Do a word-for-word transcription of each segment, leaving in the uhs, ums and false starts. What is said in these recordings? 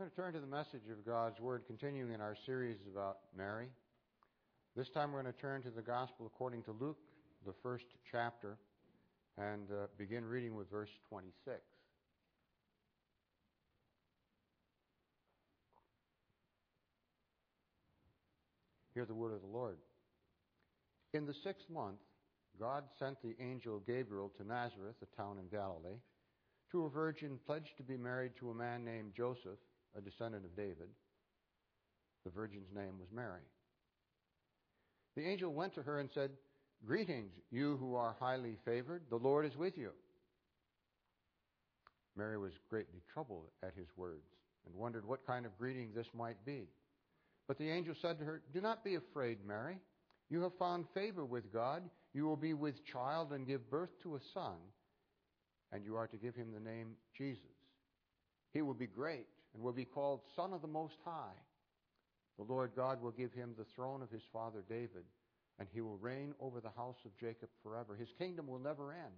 We're going to turn to the message of God's Word, continuing in our series about Mary. This time we're going to turn to the Gospel according to Luke, the first chapter, and uh, begin reading with verse twenty-six. Hear the word of the Lord. In the sixth month, God sent the angel Gabriel to Nazareth, a town in Galilee, to a virgin pledged to be married to a man named Joseph, a descendant of David. The virgin's name was Mary. The angel went to her and said, "Greetings, you who are highly favored. The Lord is with you." Mary was greatly troubled at his words and wondered what kind of greeting this might be. But the angel said to her, "Do not be afraid, Mary. You have found favor with God. You will be with child and give birth to a son, and you are to give him the name Jesus. He will be great and will be called Son of the Most High. The Lord God will give him the throne of his father David, and he will reign over the house of Jacob forever. His kingdom will never end."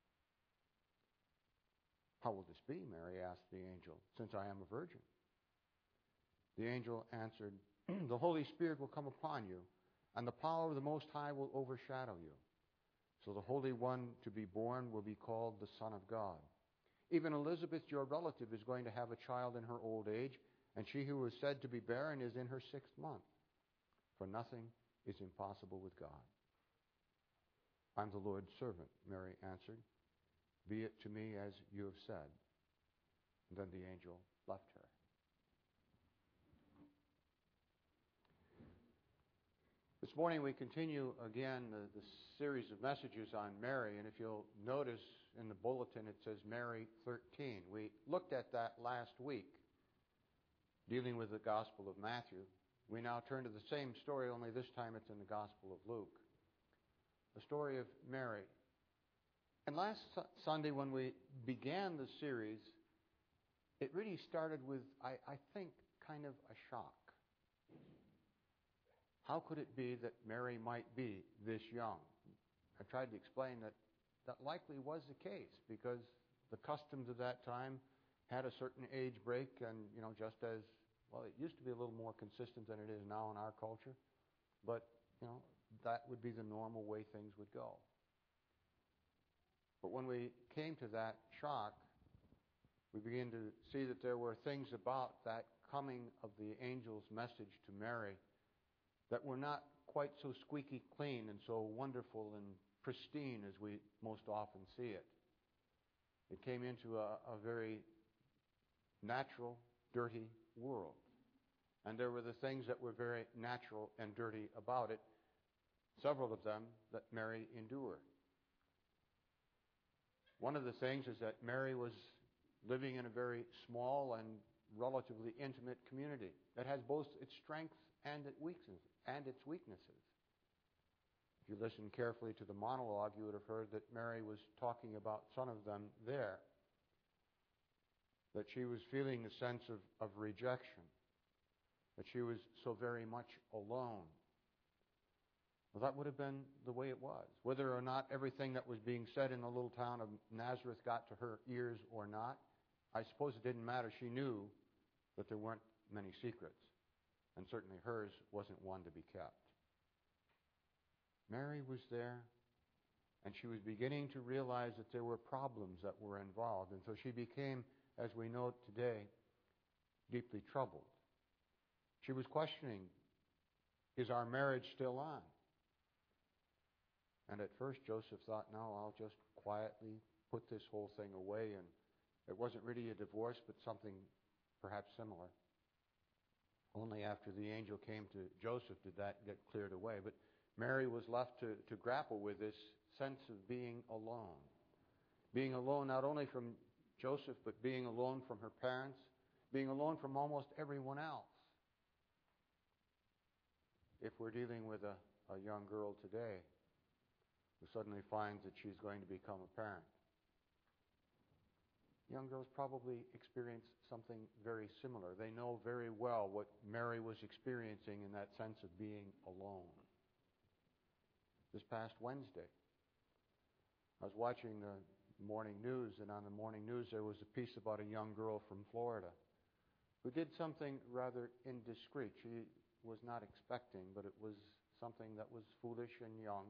"How will this be?" Mary asked the angel, "since I am a virgin?" The angel answered, "The Holy Spirit will come upon you, and the power of the Most High will overshadow you. So the Holy One to be born will be called the Son of God. Even Elizabeth, your relative, is going to have a child in her old age, and she who is said to be barren is in her sixth month. For nothing is impossible with God." "I'm the Lord's servant," Mary answered. "Be it to me as you have said." And then the angel left her. This morning we continue again the, the series of messages on Mary, and if you'll notice in the bulletin it says Mary thirteen. We looked at that last week, dealing with the Gospel of Matthew. We now turn to the same story, only this time it's in the Gospel of Luke. The story of Mary. And last Sunday when we began the series, it really started with, I, I think, kind of a shock. How could it be that Mary might be this young? I tried to explain that that likely was the case because the customs of that time had a certain age break, and, you know, just as, well, it used to be a little more consistent than it is now in our culture, but, you know, that would be the normal way things would go. But when we came to that shock, we began to see that there were things about that coming of the angel's message to Mary that were not quite so squeaky clean and so wonderful and pristine as we most often see it. It came into a, a very natural, dirty world. And there were the things that were very natural and dirty about it, several of them that Mary endured. One of the things is that Mary was living in a very small and relatively intimate community that has both its strengths and its weaknesses. And its weaknesses. If you listen carefully to the monologue, you would have heard that Mary was talking about some of them there. That she was feeling a sense of, of rejection. That she was so very much alone. Well, that would have been the way it was. Whether or not everything that was being said in the little town of Nazareth got to her ears or not, I suppose it didn't matter. She knew that there weren't many secrets. And certainly hers wasn't one to be kept. Mary was there, and she was beginning to realize that there were problems that were involved. And so she became, as we know today, deeply troubled. She was questioning, is our marriage still on? And at first Joseph thought, no, I'll just quietly put this whole thing away. And it wasn't really a divorce, but something perhaps similar. Only after the angel came to Joseph did that get cleared away. But Mary was left to, to grapple with this sense of being alone. Being alone not only from Joseph, but being alone from her parents, being alone from almost everyone else. If we're dealing with a, a young girl today who suddenly finds that she's going to become a parent, young girls probably experience something very similar. They know very well what Mary was experiencing in that sense of being alone. This past Wednesday, I was watching the morning news, and on the morning news there was a piece about a young girl from Florida who did something rather indiscreet. She was not expecting, but it was something that was foolish and young.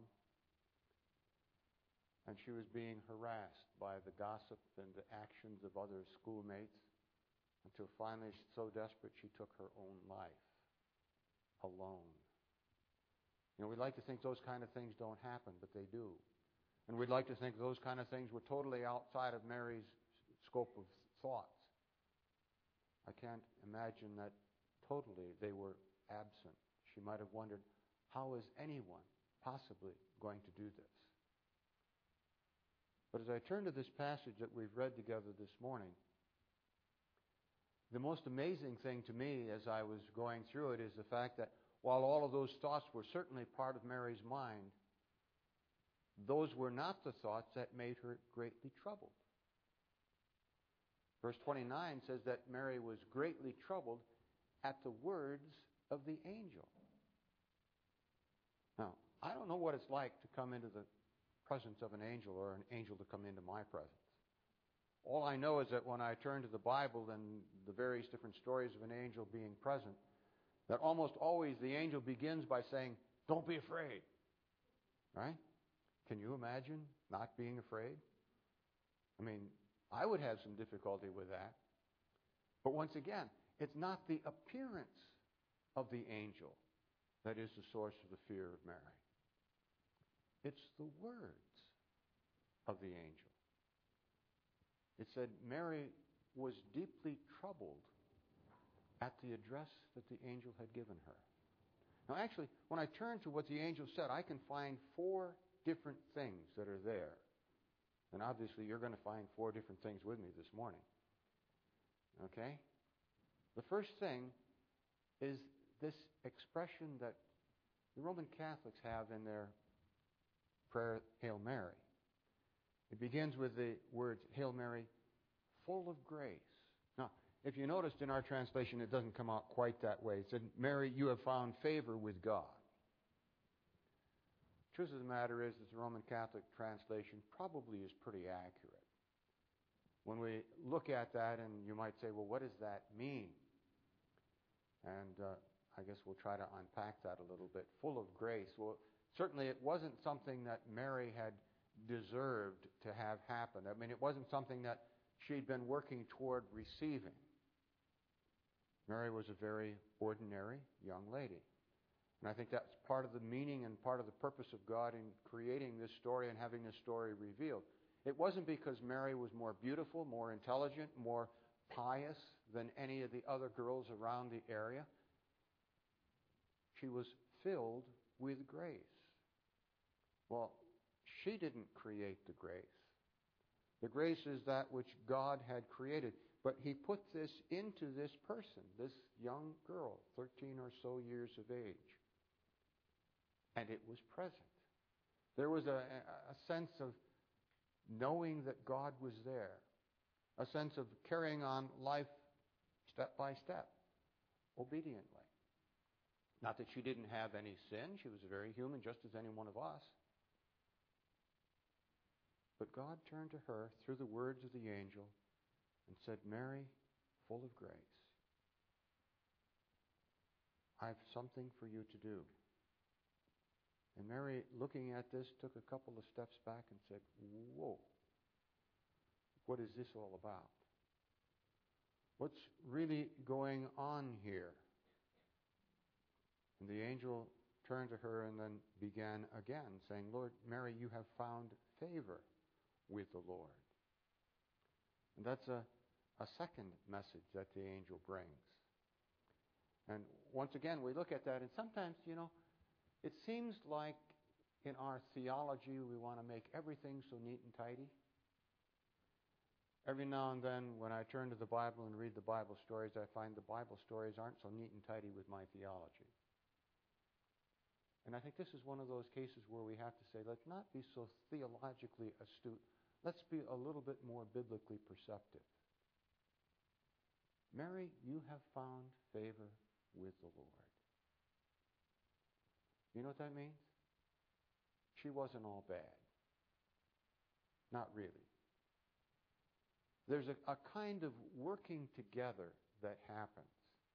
And she was being harassed by the gossip and the actions of other schoolmates until finally, so desperate, she took her own life alone. You know, we'd like to think those kind of things don't happen, but they do. And we'd like to think those kind of things were totally outside of Mary's scope of thoughts. I can't imagine that totally they were absent. She might have wondered, how is anyone possibly going to do this? But as I turn to this passage that we've read together this morning, the most amazing thing to me as I was going through it is the fact that while all of those thoughts were certainly part of Mary's mind, those were not the thoughts that made her greatly troubled. Verse twenty-nine says that Mary was greatly troubled at the words of the angel. Now, I don't know what it's like to come into the presence of an angel or an angel to come into my presence. All I know is that when I turn to the Bible and the various different stories of an angel being present, that almost always the angel begins by saying, "Don't be afraid." Right? Can you imagine not being afraid? I mean, I would have some difficulty with that. But once again, it's not the appearance of the angel that is the source of the fear of Mary. It's the words of the angel. It said Mary was deeply troubled at the address that the angel had given her. Now actually, when I turn to what the angel said, I can find four different things that are there. And obviously you're going to find four different things with me this morning. Okay? The first thing is this expression that the Roman Catholics have in their prayer, Hail Mary. It begins with the words, Hail Mary, full of grace. Now, if you noticed in our translation, it doesn't come out quite that way. It said, Mary, you have found favor with God. Truth of the matter is that the Roman Catholic translation probably is pretty accurate. When we look at that, and you might say, well, what does that mean? And uh, I guess we'll try to unpack that a little bit. Full of grace. Well, certainly it wasn't something that Mary had deserved to have happen. I mean, it wasn't something that she'd been working toward receiving. Mary was a very ordinary young lady. And I think that's part of the meaning and part of the purpose of God in creating this story and having this story revealed. It wasn't because Mary was more beautiful, more intelligent, more pious than any of the other girls around the area. She was filled with grace. Well, she didn't create the grace. The grace is that which God had created. But He put this into this person, this young girl, thirteen or so years of age. And it was present. There was a, a sense of knowing that God was there. A sense of carrying on life step by step, obediently. Not that she didn't have any sin. She was very human, just as any one of us. But God turned to her through the words of the angel and said, Mary, full of grace, I have something for you to do. And Mary, looking at this, took a couple of steps back and said, whoa, what is this all about? What's really going on here? And the angel turned to her and then began again, saying, Lord, Mary, you have found favor with the Lord. And that's a, a second message that the angel brings. And once again, we look at that, and sometimes, you know, it seems like in our theology we want to make everything so neat and tidy. Every now and then when I turn to the Bible and read the Bible stories, I find the Bible stories aren't so neat and tidy with my theology. And I think this is one of those cases where we have to say, let's not be so theologically astute. Let's be a little bit more biblically perceptive. Mary, you have found favor with the Lord. You know what that means? She wasn't all bad. Not really. There's a, a kind of working together that happens.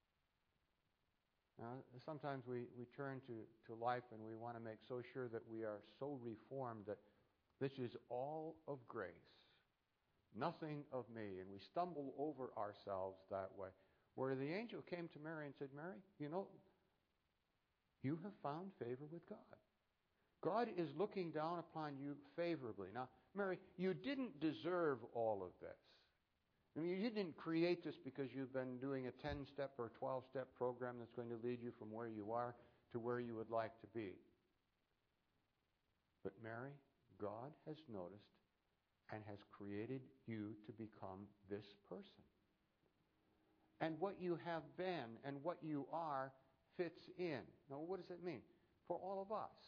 Now, sometimes we, we turn to, to life and we want to make so sure that we are so reformed that this is all of grace, nothing of me, and we stumble over ourselves that way. Where the angel came to Mary and said, Mary, you know, you have found favor with God. God is looking down upon you favorably. Now, Mary, you didn't deserve all of this. I mean, you didn't create this because you've been doing a ten-step or twelve-step program that's going to lead you from where you are to where you would like to be. But Mary, God has noticed and has created you to become this person. And what you have been and what you are fits in. Now, what does it mean? For all of us.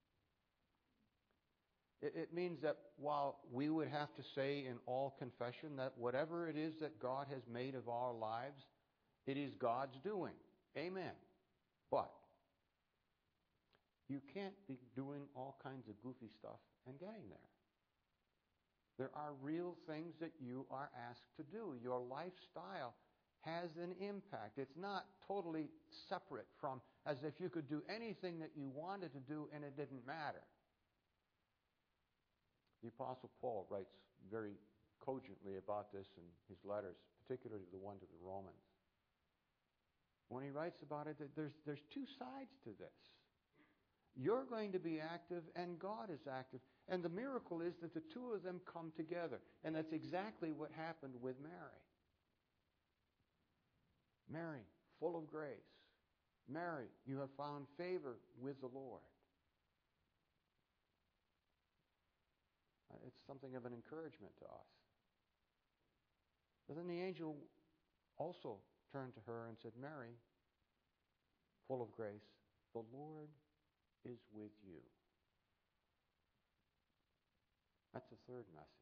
It means that while we would have to say in all confession that whatever it is that God has made of our lives, it is God's doing. Amen. But you can't be doing all kinds of goofy stuff and getting there. There are real things that you are asked to do. Your lifestyle has an impact. It's not totally separate from as if you could do anything that you wanted to do and it didn't matter. The Apostle Paul writes very cogently about this in his letters, particularly the one to the Romans. When he writes about it, there's, there's two sides to this. You're going to be active and God is active. And the miracle is that the two of them come together. And that's exactly what happened with Mary. Mary, full of grace. Mary, you have found favor with the Lord. It's something of an encouragement to us. But then the angel also turned to her and said, Mary, full of grace, the Lord is with you. That's the third message.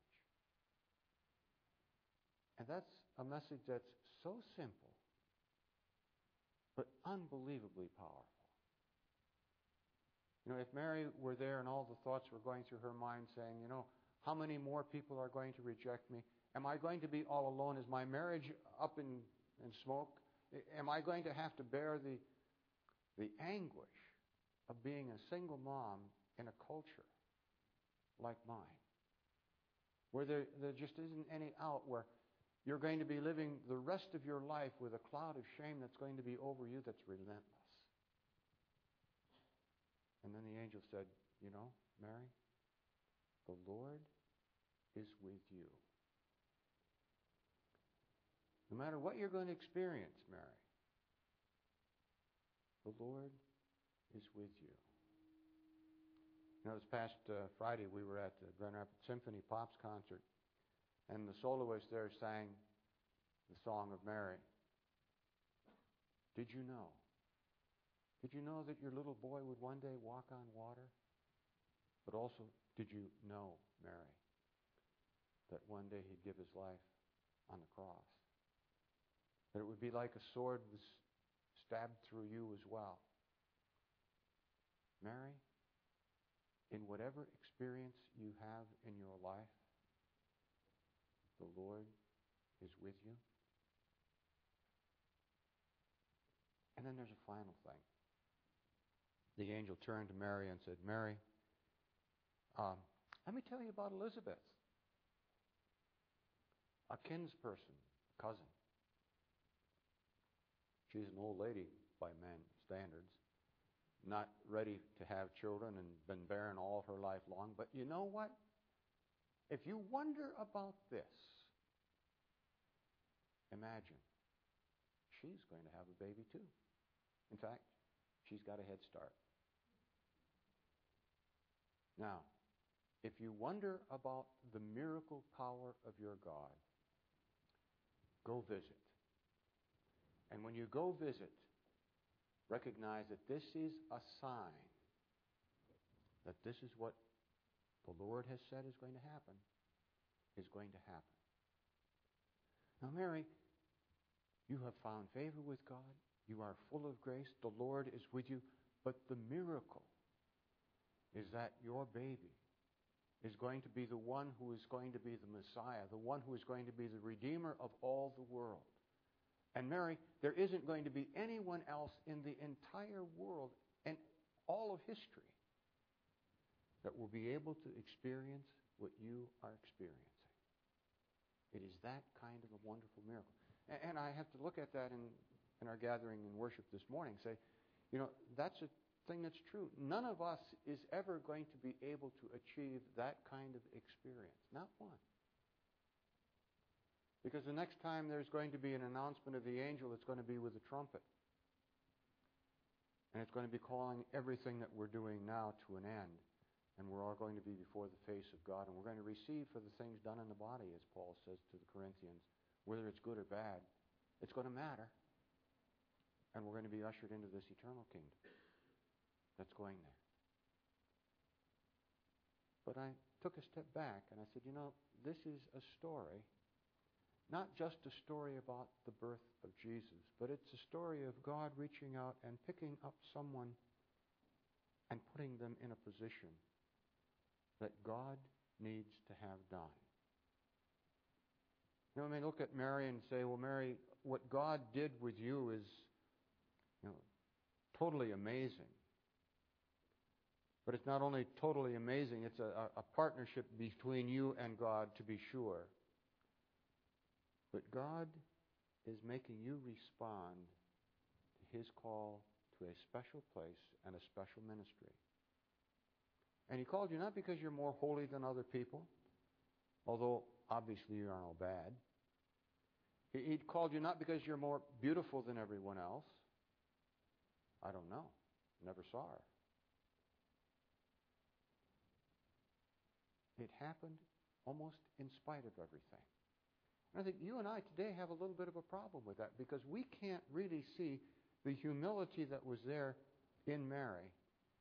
And that's a message that's so simple, but unbelievably powerful. You know, if Mary were there and all the thoughts were going through her mind saying, you know, how many more people are going to reject me? Am I going to be all alone? Is my marriage up in, in smoke? Am I going to have to bear the, the anguish of being a single mom in a culture like mine? Where there, there just isn't any out, where you're going to be living the rest of your life with a cloud of shame that's going to be over you that's relentless. And then the angel said, you know, Mary, the Lord is with you. No matter what you're going to experience, Mary, the Lord is with you. You know, this past uh, Friday we were at the Grand Rapids Symphony Pops concert, and the soloist there sang the Song of Mary. Did you know? Did you know that your little boy would one day walk on water? But also, did you know, Mary, that one day he'd give his life on the cross? That it would be like a sword was stabbed through you as well. Mary, in whatever experience you have in your life, the Lord is with you. And then there's a final thing. The angel turned to Mary and said, Mary, um, let me tell you about Elizabeth, a kinsperson, a cousin. She's an old lady by man's standards, not ready to have children and been barren all her life long. But you know what? If you wonder about this, imagine she's going to have a baby too. In fact, she's got a head start. Now, if you wonder about the miracle power of your God, go visit. And when you go visit, recognize that this is a sign that this is what the Lord has said is going to happen, is going to happen. Now, Mary, you have found favor with God. You are full of grace. The Lord is with you. But the miracle is that your baby is going to be the one who is going to be the Messiah, the one who is going to be the Redeemer of all the world. And Mary, there isn't going to be anyone else in the entire world and all of history that will be able to experience what you are experiencing. It is that kind of a wonderful miracle. And I have to look at that in, in our gathering and worship this morning and say, you know, that's a thing that's true. None of us is ever going to be able to achieve that kind of experience. Not one. Because the next time there's going to be an announcement of the angel, it's going to be with a trumpet. And it's going to be calling everything that we're doing now to an end. And we're all going to be before the face of God. And we're going to receive for the things done in the body, as Paul says to the Corinthians. Whether it's good or bad, it's going to matter. And we're going to be ushered into this eternal kingdom that's going there. But I took a step back and I said, you know, this is a story, not just a story about the birth of Jesus, but it's a story of God reaching out and picking up someone and putting them in a position that God needs to have done. You know, I may look at Mary and say, well, Mary, what God did with you is, you know, totally amazing. But it's not only totally amazing, it's a, a partnership between you and God, to be sure. But God is making you respond to His call to a special place and a special ministry. And He called you not because you're more holy than other people, although obviously you aren't all bad. He, he called you not because you're more beautiful than everyone else. I don't know. Never saw her. It happened almost in spite of everything. And I think you and I today have a little bit of a problem with that, because we can't really see the humility that was there in Mary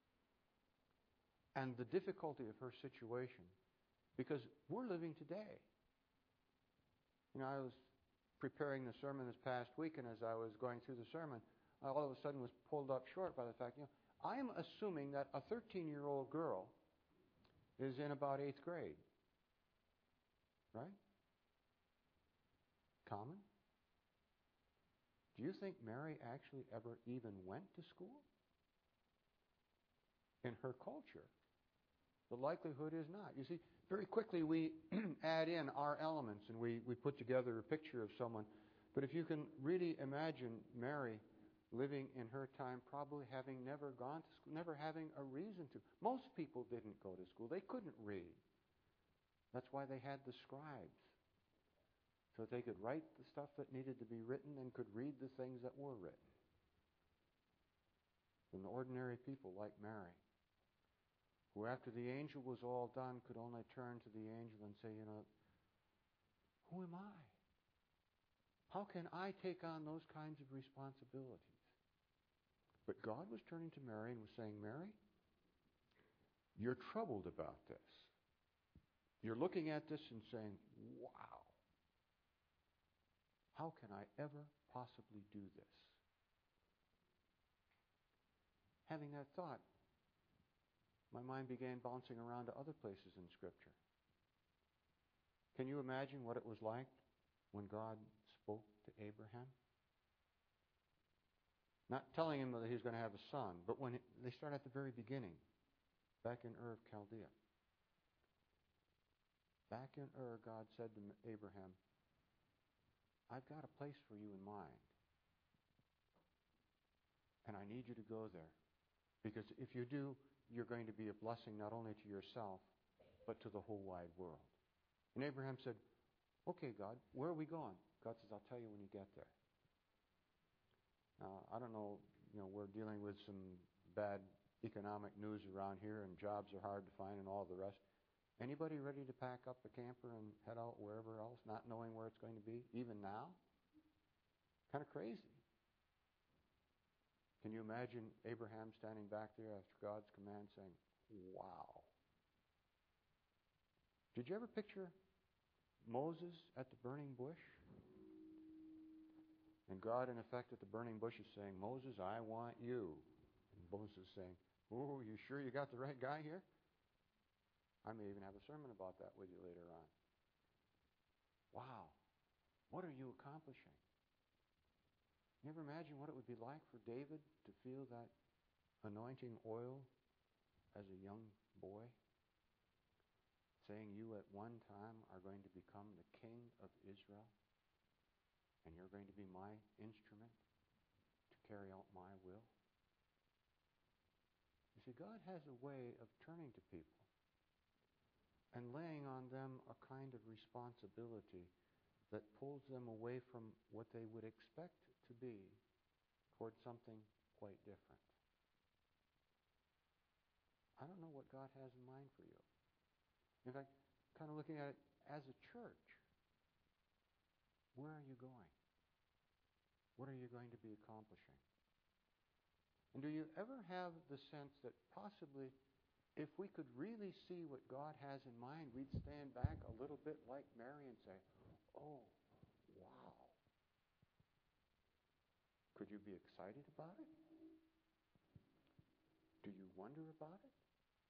and the difficulty of her situation, because we're living today. You know, I was preparing the sermon this past week, and as I was going through the sermon, I all of a sudden was pulled up short by the fact, you know, I'm assuming that a thirteen-year-old girl is in about eighth grade. Right? Common? Do you think Mary actually ever even went to school? In her culture, the likelihood is not. You see, very quickly we add in our elements and we, we put together a picture of someone. But if you can really imagine Mary living in her time, probably having never gone to school, never having a reason to. Most people didn't go to school. They couldn't read. That's why they had the scribes, so that they could write the stuff that needed to be written and could read the things that were written. And ordinary people like Mary, who after the angel was all done could only turn to the angel and say, you know, who am I? How can I take on those kinds of responsibilities? But God was turning to Mary and was saying, Mary, you're troubled about this. You're looking at this and saying, wow, how can I ever possibly do this? Having that thought, my mind began bouncing around to other places in Scripture. Can you imagine what it was like when God spoke to Abraham? Not telling him that he was going to have a son, but when they start at the very beginning, back in Ur of Chaldea. Back in Ur, God said to Abraham, I've got a place for you in mind. And I need you to go there. Because if you do, you're going to be a blessing not only to yourself, but to the whole wide world. And Abraham said, okay, God, where are we going? God says, I'll tell you when you get there. Now, I don't know, you know, we're dealing with some bad economic news around here, and jobs are hard to find and all the rest. Anybody ready to pack up a camper and head out wherever else, not knowing where it's going to be, even now? Kind of crazy. Can you imagine Abraham standing back there after God's command saying, wow. Did you ever picture Moses at the burning bush? And God, in effect, at the burning bush is saying, Moses, I want you. And Moses is saying, oh, you sure you got the right guy here? I may even have a sermon about that with you later on. Wow. What are you accomplishing? You ever imagine what it would be like for David to feel that anointing oil as a young boy? Saying, you at one time are going to become the king of Israel, and you're going to be my instrument to carry out my will. You see, God has a way of turning to people and laying on them a kind of responsibility that pulls them away from what they would expect to be towards something quite different. I don't know what God has in mind for you. In fact, kind of looking at it as a church, where are you going? What are you going to be accomplishing? And do you ever have the sense that possibly if we could really see what God has in mind, we'd stand back a little bit like Mary and say, oh, wow. Could you be excited about it? Do you wonder about it?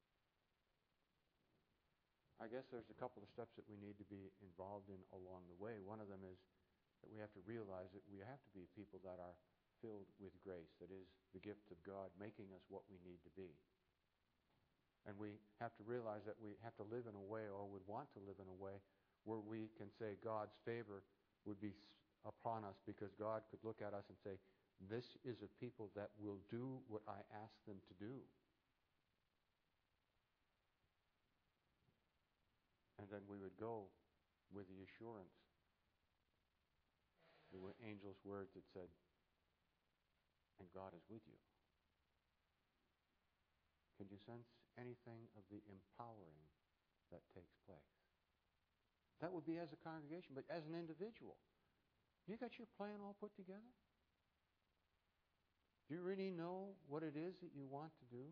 I guess there's a couple of steps that we need to be involved in along the way. One of them is that we have to realize that we have to be people that are filled with grace, that is the gift of God making us what we need to be. And we have to realize that we have to live in a way, or would want to live in a way, where we can say God's favor would be upon us, because God could look at us and say, this is a people that will do what I ask them to do. And then we would go with the assurance, the angel's words that said, and God is with you. Can you sense anything of the empowering that takes place? That would be as a congregation, but as an individual. You got your plan all put together? Do you really know what it is that you want to do?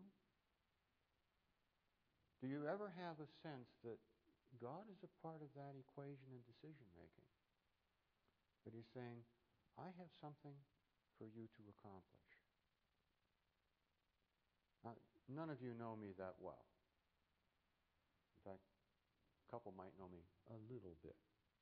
Do you ever have a sense that God is a part of that equation and decision making? That He's saying, I have something for you to accomplish. Now, none of you know me that well. In fact, a couple might know me a little bit.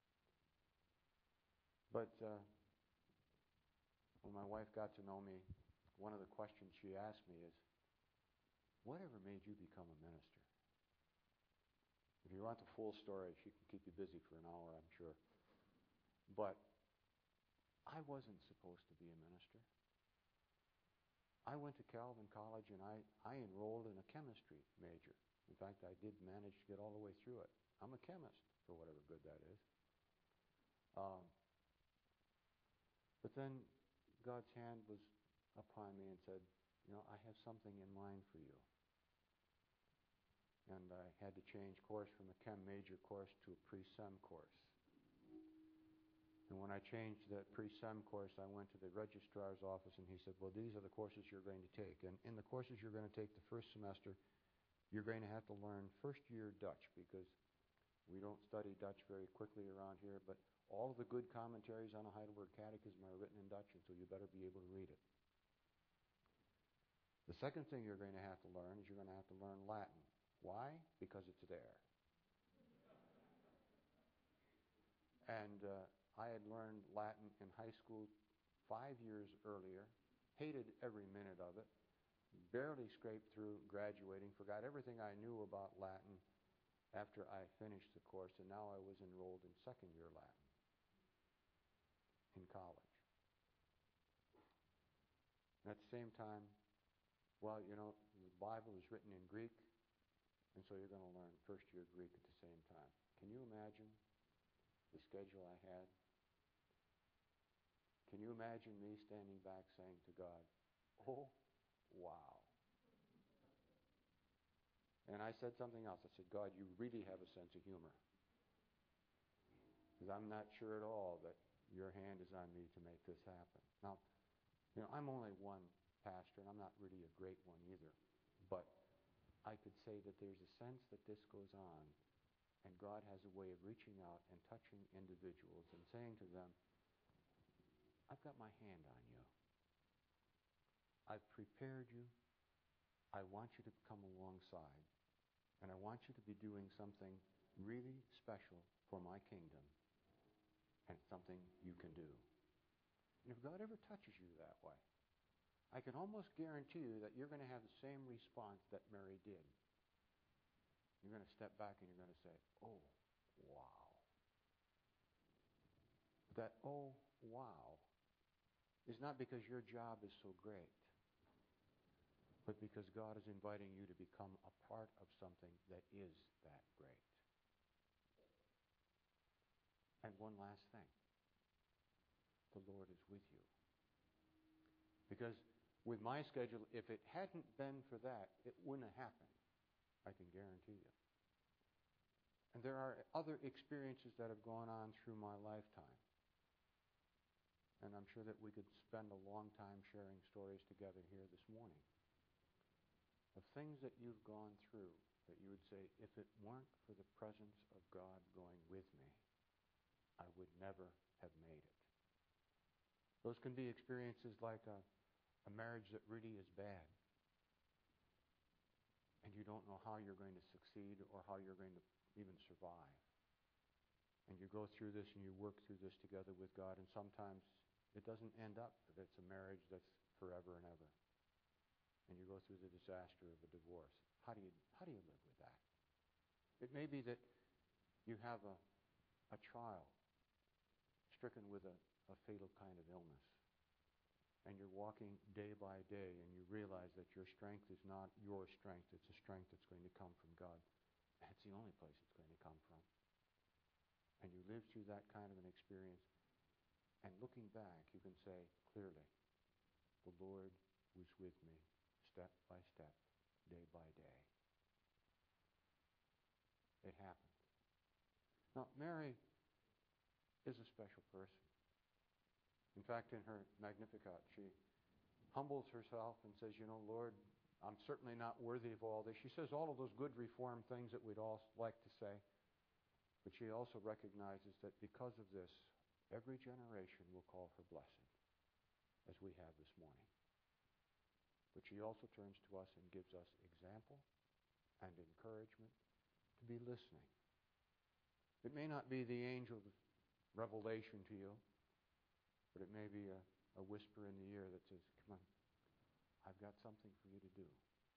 But uh, when my wife got to know me, one of the questions she asked me is, whatever made you become a minister? If you want the full story, she can keep you busy for an hour, I'm sure. But I wasn't supposed to be a minister. I went to Calvin College and I, I enrolled in a chemistry major. In fact, I did manage to get all the way through it. I'm a chemist, for whatever good that is. Um, but then God's hand was upon me and said, you know, I have something in mind for you. And I had to change course from a chem major course to a pre-sem course. And when I changed that pre-sem course, I went to the registrar's office and he said, well, these are the courses you're going to take. And in the courses you're going to take the first semester, you're going to have to learn first year Dutch, because we don't study Dutch very quickly around here, but all of the good commentaries on a Heidelberg Catechism are written in Dutch, and so you better be able to read it. The second thing you're going to have to learn is you're going to have to learn Latin. Why? Because it's there. And uh, I had learned Latin in high school five years earlier, hated every minute of it, barely scraped through graduating, forgot everything I knew about Latin after I finished the course, and now I was enrolled in second year Latin in college. And at the same time, well, you know, the Bible is written in Greek, and so you're going to learn first year Greek at the same time. Can you imagine the schedule I had? Can you imagine me standing back saying to God, oh, wow. And I said something else. I said, God, you really have a sense of humor. Because I'm not sure at all that your hand is on me to make this happen. Now, you know, I'm only one pastor, and I'm not really a great one either. But I could say that there's a sense that this goes on, and God has a way of reaching out and touching individuals and saying to them, I've got my hand on you. I've prepared you. I want you to come alongside, and I want you to be doing something really special for my kingdom, and it's something you can do. And if God ever touches you that way, I can almost guarantee you that you're going to have the same response that Mary did. You're going to step back and you're going to say, oh, wow. That oh, wow is not because your job is so great, but because God is inviting you to become a part of something that is that great. And one last thing. The Lord is with you. Because with my schedule, if it hadn't been for that, it wouldn't have happened. I can guarantee you. And there are other experiences that have gone on through my lifetime. And I'm sure that we could spend a long time sharing stories together here this morning of things that you've gone through that you would say, if it weren't for the presence of God going with me, I would never have made it. Those can be experiences like a, a marriage that really is bad. And you don't know how you're going to succeed or how you're going to even survive. And you go through this and you work through this together with God, and sometimes it doesn't end up that it's a marriage that's forever and ever. And you go through the disaster of a divorce. How do you how do you live with that? It may be that you have a, a child stricken with a, a fatal kind of illness. And you're walking day by day and you realize that your strength is not your strength. It's a strength that's going to come from God. That's the only place it's going to come from. And you live through that kind of an experience. And looking back, you can say clearly, the Lord was with me step by step, day by day. It happened. Now, Mary is a special person. In fact, in her Magnificat, she humbles herself and says, you know, Lord, I'm certainly not worthy of all this. She says all of those good reformed things that we'd all like to say. But she also recognizes that because of this, every generation will call her blessed, as we have this morning. But she also turns to us and gives us example and encouragement to be listening. It may not be the angel's revelation to you, but it may be a, a whisper in the ear that says, come on, I've got something for you to do.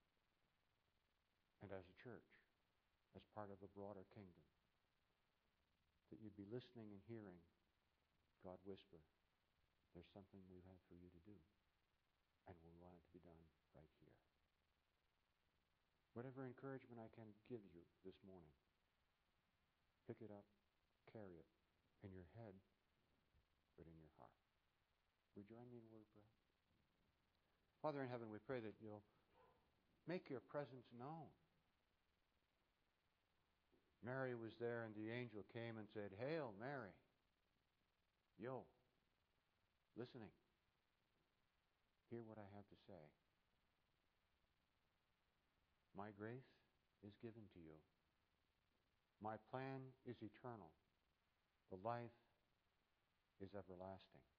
And as a church, as part of a broader kingdom, that you'd be listening and hearing God whisper, there's something we have for you to do, and we want it to be done right here. Whatever encouragement I can give you this morning, pick it up, carry it in your head, but in your heart. Would you join me in a word of prayer? Father in heaven, we pray that you'll make your presence known. Mary was there and the angel came and said, Hail, Mary. Yo, listening. Hear what I have to say. My grace is given to you. My plan is eternal. The life is everlasting.